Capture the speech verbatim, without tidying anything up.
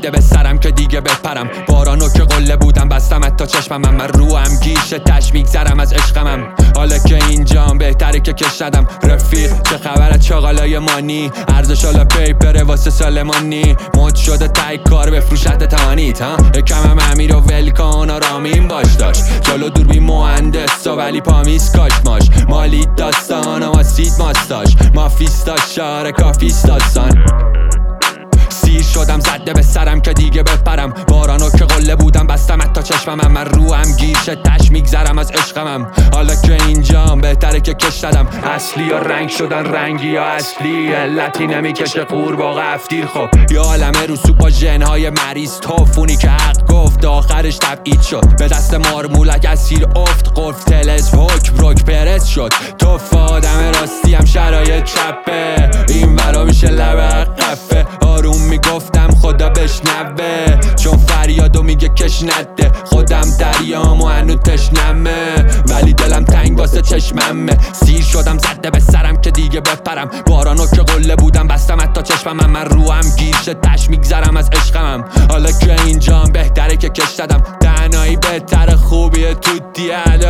زده به سرم که دیگه بپرم. بارانو که قله بودم بستم تا چشمم، من روم گیشه تش میگذرم از عشقمم. حالا که اینجام بهتره که کش ندم. رفیق چه خبره چاقالای مانی، ارزش حالا پیپره واسه سالمانی. مد شده تای کار بفروشت توانیت ها. یکم هم امیر و ولکان آرامین باش داشت، جلو دوربین مهندس و ولی پامیز کاش ماش. مالی داستان و ماسید ماستاش، مافیستا شاره کافیست داستان. سیر شدم زده به سرم که دیگه بپرم. بارانو که قله بودم بستم تا چشمم، من روم گیشه تش میگذرم از عشقمم. حالا که اینجام بهتره که کش ندم. اصلی یا رنگ شدن رنگی یا اصلی، علتی نمیکشه قورباغه افتیر. خب یا عالم رسوب با جنهای مریض، توفونی که حق گفت آخرش تبعید شد. به دست مارمولک اسیر افت قرف تلس وک بروک پرس شد. توف آدم راستی هم شرایط چپه، این ورا میشه لبه قفه. آروم میگفتم خدا بشنوه، چون فریادو میگه کش نده. خودم دریام و هنو تشنمه، ولی دلم تنگ واسه چشممه. سیر شدم زده به سرم که دیگه بپرم. بارانو که قله بودم بستم تا چشمم، من روم گیشه تش میگذرم از عشقمم. حالا که اینجام بهتره که کش دادم. تنهایی بهتر خوبیه تو دیال